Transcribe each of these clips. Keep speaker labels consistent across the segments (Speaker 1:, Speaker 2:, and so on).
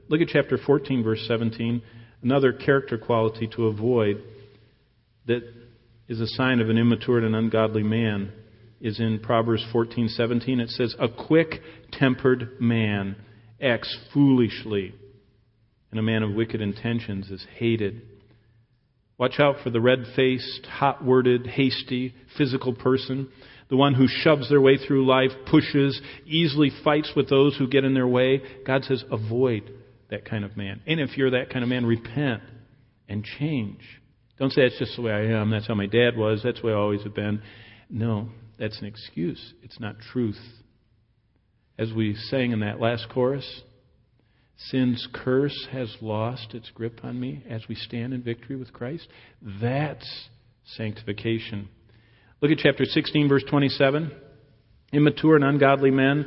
Speaker 1: Look at chapter 14, verse 17. Another character quality to avoid that is a sign of an immature and ungodly man is in Proverbs 14:17. It says, "A quick-tempered man acts foolishly, and a man of wicked intentions is hated." Watch out for the red-faced, hot-worded, hasty, physical person, the one who shoves their way through life, pushes, easily fights with those who get in their way. God says, avoid that kind of man. And if you're that kind of man, repent and change. Don't say, "That's just the way I am. That's how my dad was. That's the way I always have been." No, that's an excuse. It's not truth. As we sang in that last chorus, sin's curse has lost its grip on me as we stand in victory with Christ. That's sanctification. Look at chapter 16, verse 27. Immature and ungodly men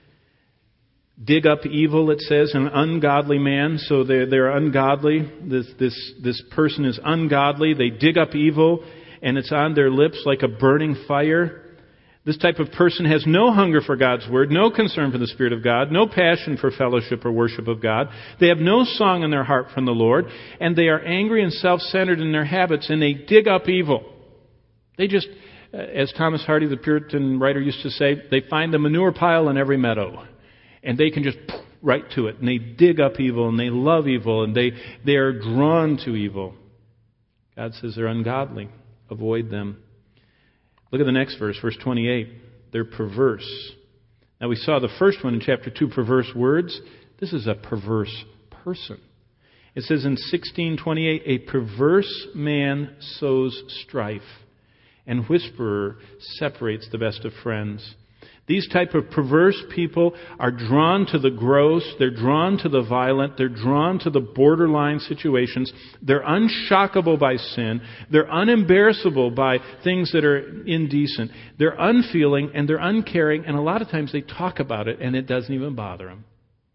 Speaker 1: dig up evil, it says, an ungodly man. So they're ungodly. This person is ungodly. They dig up evil, and it's on their lips like a burning fire. This type of person has no hunger for God's Word, no concern for the Spirit of God, no passion for fellowship or worship of God. They have no song in their heart from the Lord, and they are angry and self-centered in their habits, and they dig up evil. They just, as Thomas Hardy, the Puritan writer, used to say, they find the manure pile in every meadow, and they can just right to it, and they dig up evil, and they love evil, and they are drawn to evil. God says they're ungodly. Avoid them. Look at the next verse, verse 28. They're perverse. Now we saw the first one in chapter 2, perverse words. This is a perverse person. It says in 16:28, a perverse man sows strife, and whisperer separates the best of friends. These type of perverse people are drawn to the gross, they're drawn to the violent, they're drawn to the borderline situations. They're unshockable by sin. They're unembarrassable by things that are indecent. They're unfeeling and they're uncaring, and a lot of times they talk about it and it doesn't even bother them.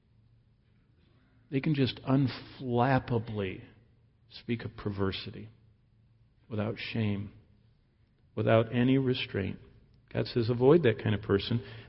Speaker 1: They can just unflappably speak of perversity without shame, without any restraint. God says, avoid that kind of person.